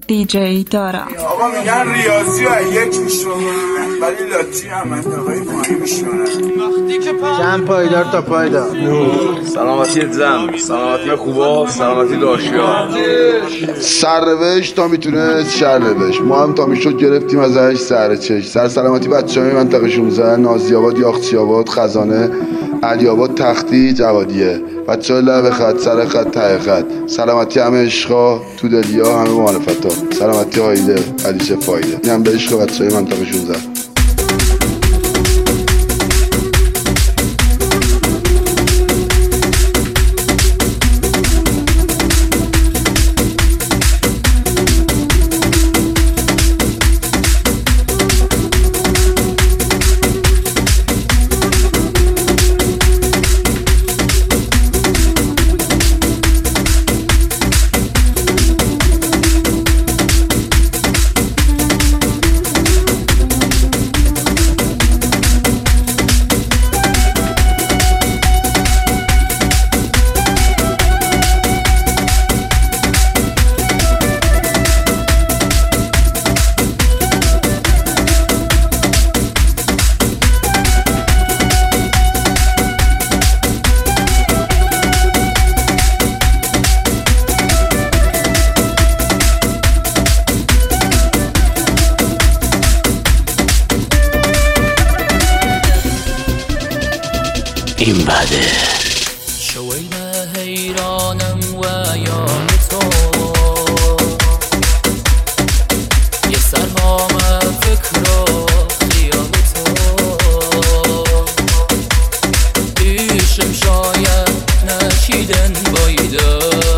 دیجی دارا. آقا میگن ریاضی ها یک میشونن ولی لاتی هم منطقه پایین میشونن. چند پایدار تا پایدار. سلامتی زن، سلامتی خوبا، سلامتی داشیا. سرنوشت تا میتونه شر نوشت. ما هم تا میشد گرفتیم ازش سر چش. سر سلامتی بچه‌های منطقه 16 نازی‌آباد، یاخچی‌آباد، خزانه، علی‌آباد، تختی، جوادیه. بچه‌ها لب خط، سر خط، ته خط. سلامتی همه عشقا، تو دلیا، همه معرفتا. سلامتی هایده، علیشه فایده. این هم به عشق بچه‌های منطقه 16. این بده شویده حیرانم و یاد تو یه سرهام فکر و خیال تو پیشم شاید نشیدن بایده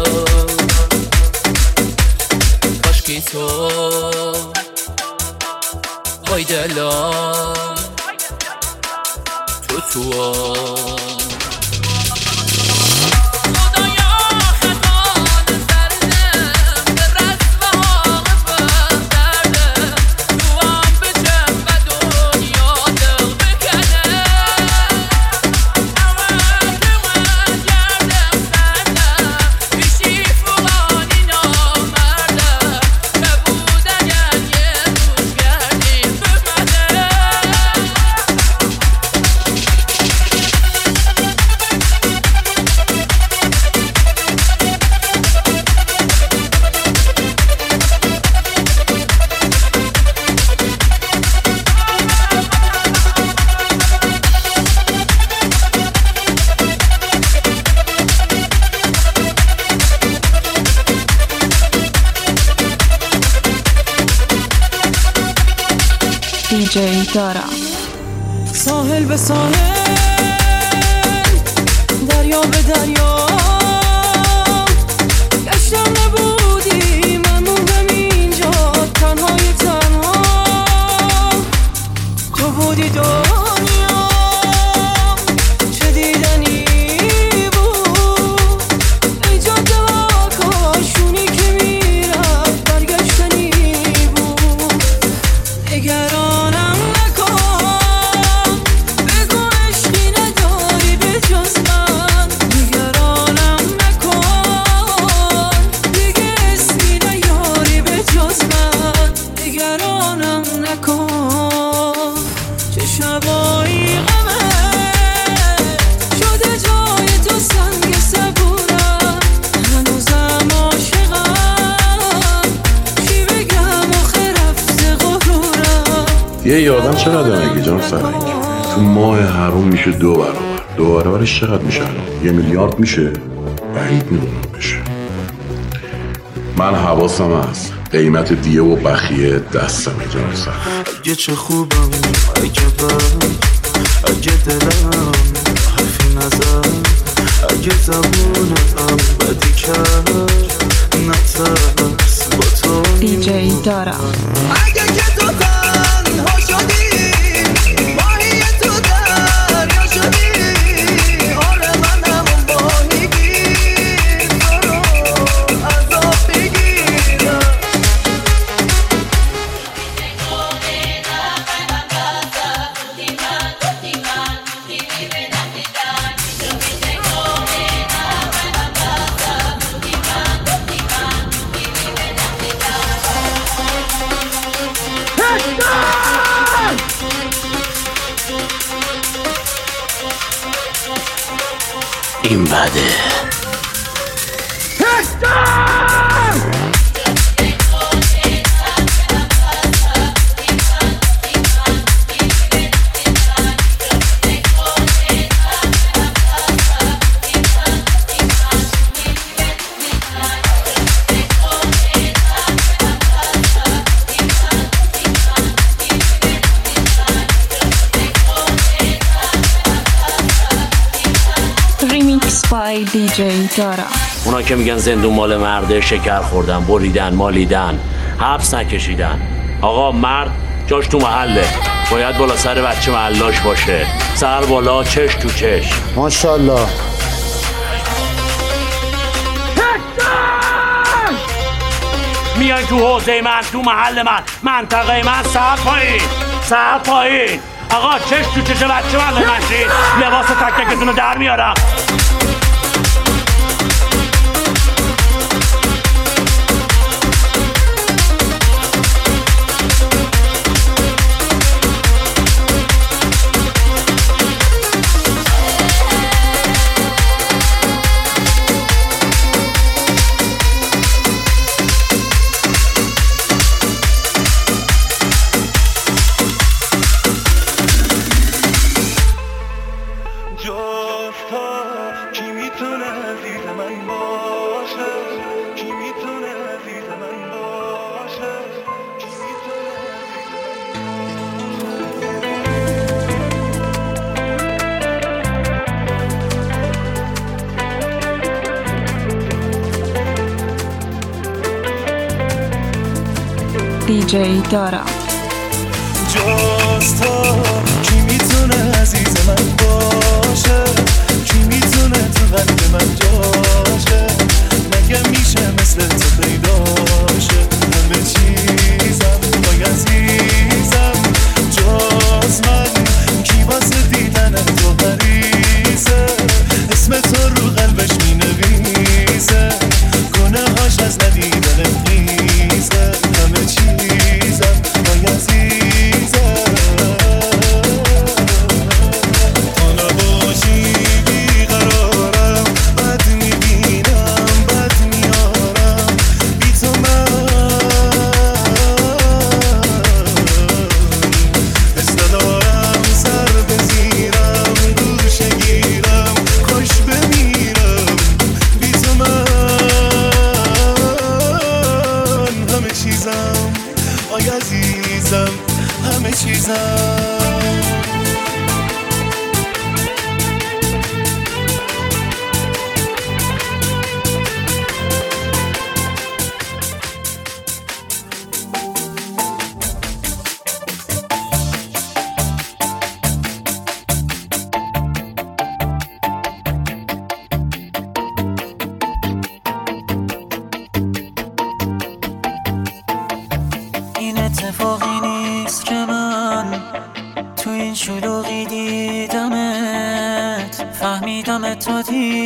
کاشکی تو وای دلم تو دیجی دارا. ساحل به ساحل، دریا به دریا، گشتم نبودی من موندم اینجا تنهای تنها. تو بودی دنیا چه دیدنی بود، ای جاده ها کاشونی که میرفت برگشتنی بود. نگرانم نکن بگو عشقی نداری به جز من، نگرانم نکن دیگه اسمی نیاری به جز من، نگرانم نکن چه شبایی غمه شده جای تو سنگ صبورم، هنوزم عاشقم چی بگم آخه رفت غرورم. یه آدم چقدر میگه جان سرنگ؟ تو ماه حروم میشه 2 برابر. 2 برابرش چقدر میشه الان؟ 1 میلیارد میشه؟ بعید میدونم بشه. من حواسم هست قیمت دیه و بخیه دستم جان سرنگ. اگه چه خوبم اگه بد اگه دلم حرفی نزد اگه زبونم بدی کرد نترس با تو دیجی دارا. اگه که تو تنها شدی ماهی تو دریا شدی آره منم با میگیر تو رو عذاب بگیرم. این بده. DJ دارا. اونا که میگن زندون مال مرده، شکر خوردن، بریدن، مالیدن، حبس نکشیدن. آقا مرد جاش تو محله، باید بالا سر بچه محلاش باشه، سر بالا، چش تو چش. ماشاءالله. میای تو حوزه من، تو محل من، منطقه من، سر پایین. آقا چش تو چش بچه من نشید، لباس تک تکتون رو در میارم. DJ دارا. جز تو کی میتونه عزیز من باشه، کی میتونه تو قلب من جاشه، مگه میشه مثل تو پیداشه. همه چیزم بای عزیزم، جز من کی واسه دیدن تو حریصه، اسم تو رو قلبش مینویسه، گناه هاش از ندیدن خیزه. همه چیزم بای عزیزم، تو نباشی بیقرارم، بد میبینم بد میارم، بی تو من حس ندارم، سر بزیرم گوشه گیرم، خوش بمیرم بی تو من. همه چیزم آی عزیزم، همه چیزم. این اتفاقی نیست که من تو این شلوغی دیدمت، فهمیدمت تا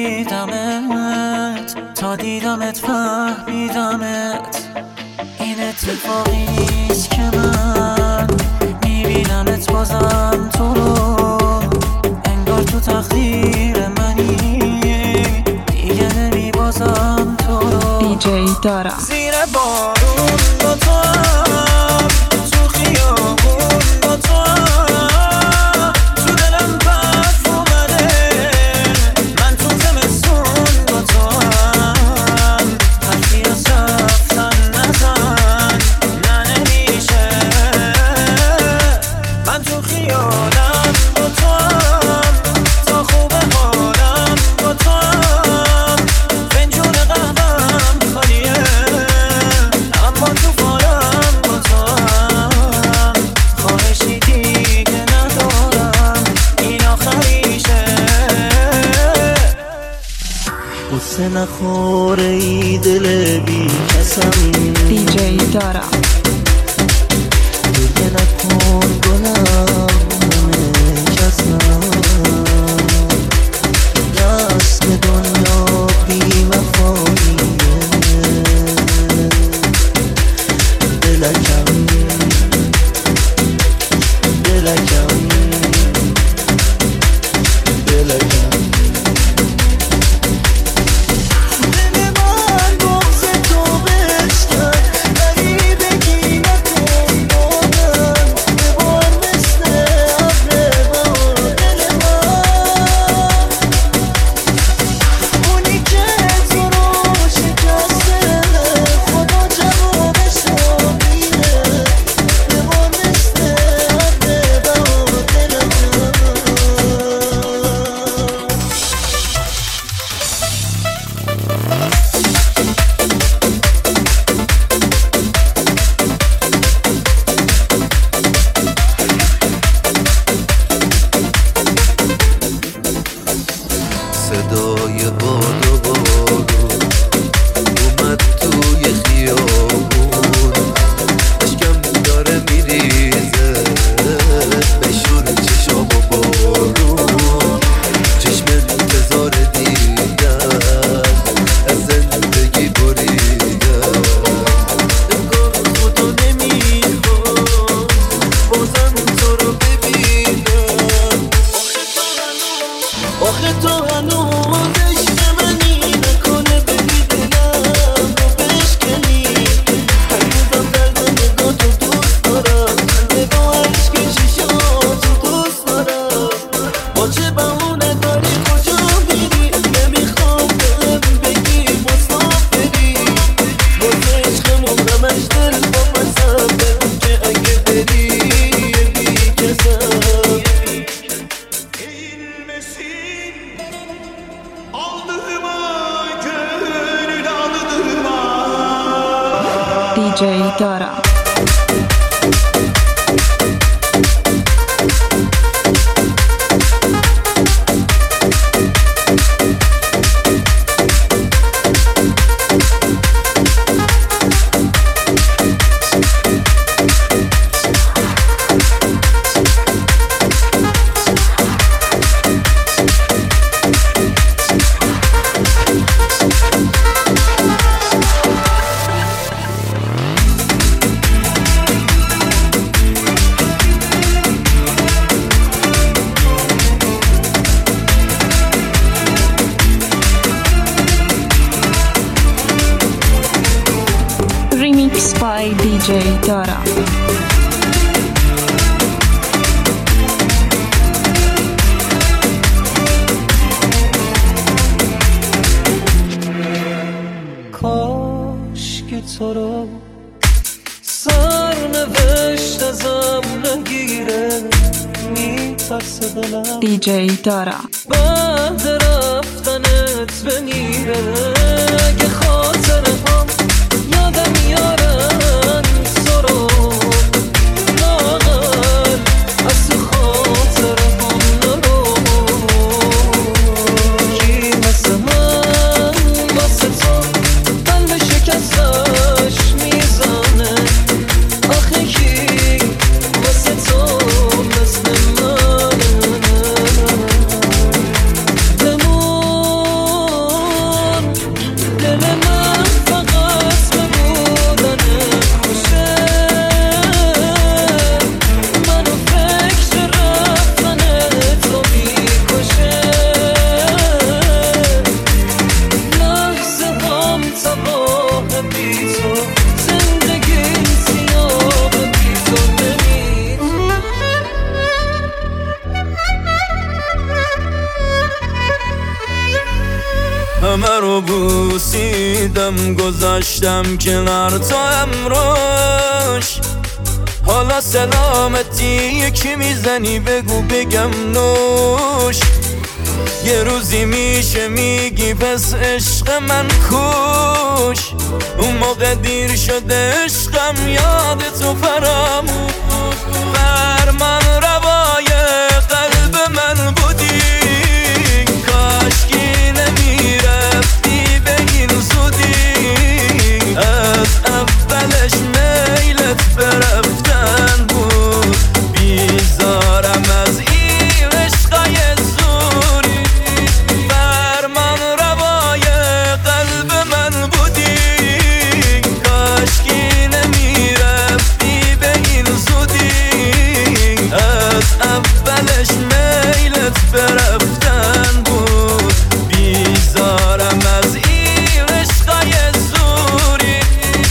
دیدمت فهمیدمت. این اتفاقی نیست که من میبینمت بازم تو رو، انگار تو تقدیر منی، دیگه نمیبازم تو رو. DJ دارا. زیر بارون با تو هم، تو خیابون با تو هم، تو دلم برف اومده، من تو زمستون با تو هم، حرفی از رفتن نزن، نه نمیشه، من تو خیالم با تو هم، تا خوب حالم با تو هم، فنجون قهوه‌م خالیه، اما تو فالم با تو هم، خواهشی دیگه ندارم، این آخریشه. قصه نخوره ای دل بی کسم، DJ دارا. دیگه نکن گلم نمی‌کسم، دست به دنیا بی وفاییه، دلکم دلکم دلکم Dora. Remix by DJ Dora. کاش که تو رو سرنوشت ازم نگیره میترسه دلم DJ Dora. بعد رفتنت بمیره اگه خاطرهام یادم میارن تو رو لاغر از تو خاطرهام نرو کی مثل من واسه تو قلب شکستش میزنه آخه کی واسه تو مثل منه بمون دل من فقط ببودنه خوشه منو فکر رفتن تو میکشه لحظه هم تباه بی تو زندگی سیاه بی تو همه رو بوسیدم گذاشتم کنار تو امروش حالا سلامتی یکی میزنی بگو بگم نوش یه روزی میشه میگی پس عشق من کوش اون موقع دیر شده عشقم یاد تو فراموش فرمان روای قلب من بودی کاشکی نمیرفتی به این زودی از اولش میلت برفتن بود بیزارم از این عشقای زوری فرمان روای قلب من بودی کاشکی نمیرفتی به این زودی از اولش میلت برفتن بود بیزارم از این عشقای زوری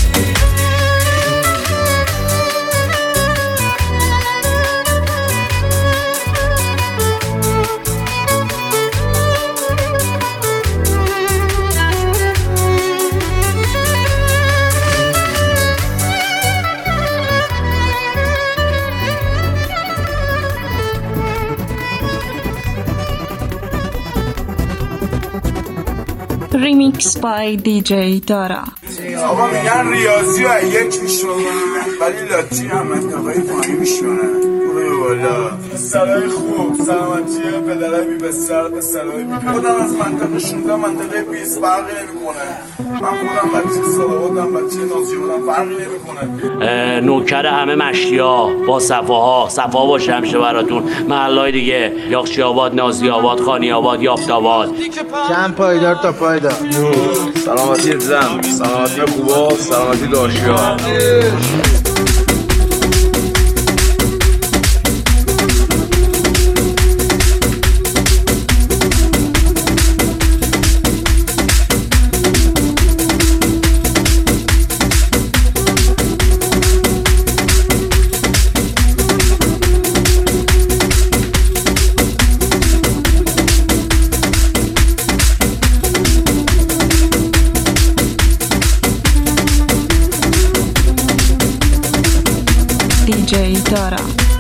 Remix by DJ Dora. آقا میگن ریاضی و یک میشونن ولی لاتی هم منطقه پایین میشونن برو بالا سلای خوب سلامتی پدرهای بی بستر به سلای بی خودم از منطقه 16 منطقه 20 فرقی نمیکنه من خودم بچه سلاواتم بچه نازی بودم فرقی نمیکنه نوکر همه مشتیا با صفا باشه همیشه براتون محلهای دیگه یاخچی آباد نازی آباد خانی آباد یافت آباد جمع پایدار تا پایدار سلامتی زم سلامتی خوبا سلامتی داشیا DJ Dora.